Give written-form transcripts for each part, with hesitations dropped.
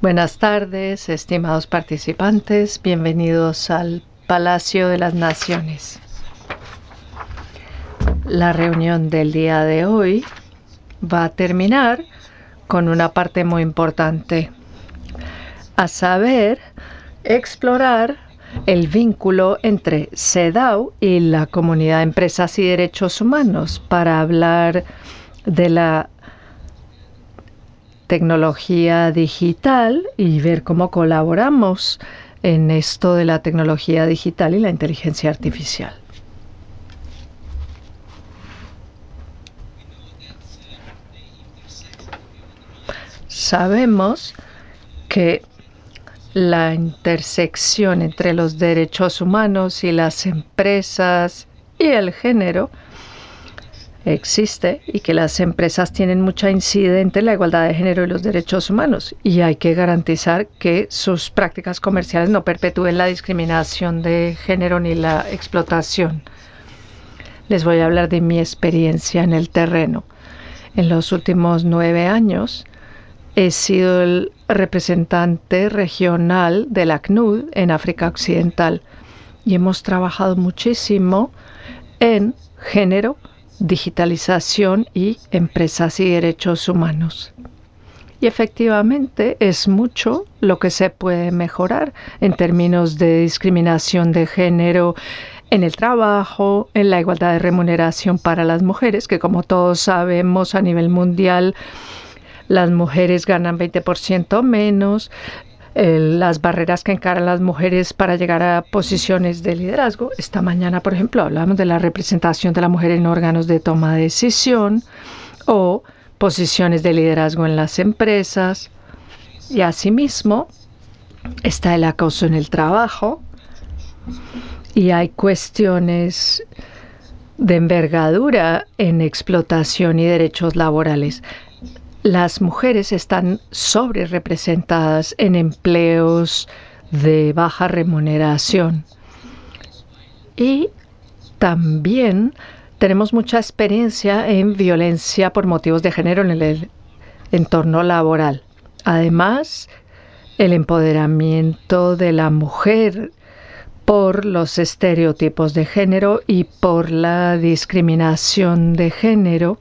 Buenas tardes, estimados participantes. Bienvenidos al Palacio de las Naciones. La reunión del día de hoy va a terminar con una parte muy importante, a saber, explorar el vínculo entre CEDAW y la comunidad de empresas y derechos humanos para hablar de la tecnología digital y ver cómo colaboramos en esto de la tecnología digital y la inteligencia artificial. Sabemos que la intersección entre los derechos humanos y las empresas y el género existe y que las empresas tienen mucha incidencia en la igualdad de género y los derechos humanos, y hay que garantizar que sus prácticas comerciales no perpetúen la discriminación de género ni la explotación. Les voy a hablar de mi experiencia en el terreno. En los últimos 9 años he sido el representante regional de la ACNUD en África Occidental y hemos trabajado muchísimo en género, digitalización y empresas y derechos humanos. Y efectivamente es mucho lo que se puede mejorar en términos de discriminación de género en el trabajo, en la igualdad de remuneración para las mujeres, que como todos sabemos a nivel mundial las mujeres ganan 20% menos, las barreras que encaran las mujeres para llegar a posiciones de liderazgo. Esta mañana, por ejemplo, hablamos de la representación de la mujer en órganos de toma de decisión o posiciones de liderazgo en las empresas. Y asimismo está el acoso en el trabajo y hay cuestiones de envergadura en explotación y derechos laborales. Las mujeres están sobrerepresentadas en empleos de baja remuneración. Y también tenemos mucha experiencia en violencia por motivos de género en el entorno laboral. Además, el empoderamiento de la mujer por los estereotipos de género y por la discriminación de género,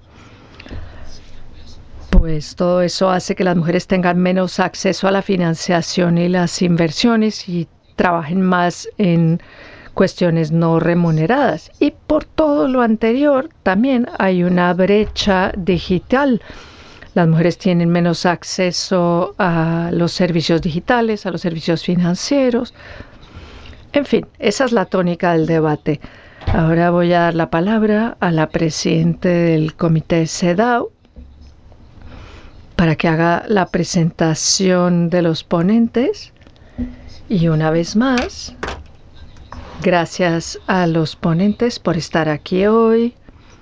pues todo eso hace que las mujeres tengan menos acceso a la financiación y las inversiones y trabajen más en cuestiones no remuneradas. Y por todo lo anterior, también hay una brecha digital. Las mujeres tienen menos acceso a los servicios digitales, a los servicios financieros. En fin, esa es la tónica del debate. Ahora voy a dar la palabra a la presidenta del comité CEDAW para que haga la presentación de los ponentes. Y una vez más, gracias a los ponentes por estar aquí hoy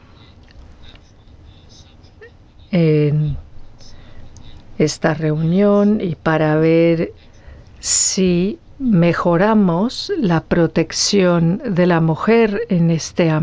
en esta reunión y para ver si mejoramos la protección de la mujer en este ámbito.